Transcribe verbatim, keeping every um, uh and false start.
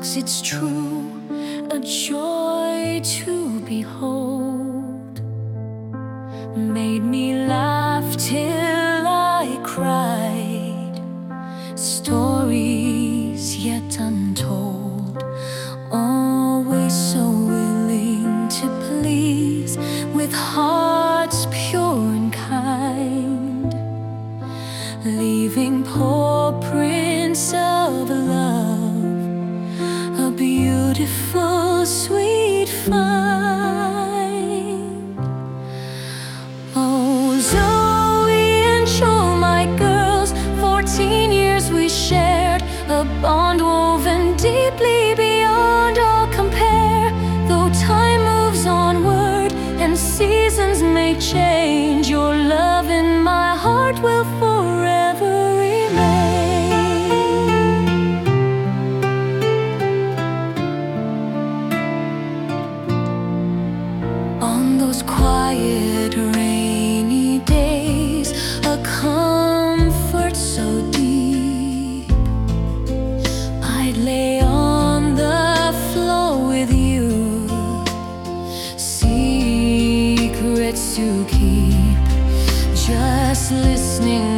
'cause it's true, a joy to behold. Made me laugh till I cried, stories yet untold. Always so willing to please, with hearts pure and kind, leaving poor Prince of Love a beautiful, sweet find. Oh, Zoe and Joel, my girls, fourteen years we shared, a bond woven deeply beyond all compare. Though time moves onward and seasons may change, your love in my heart will forever remain. On those quiet, rainy days, a comfort so deep, I'd lay on the floor with you, secrets to keep, just listening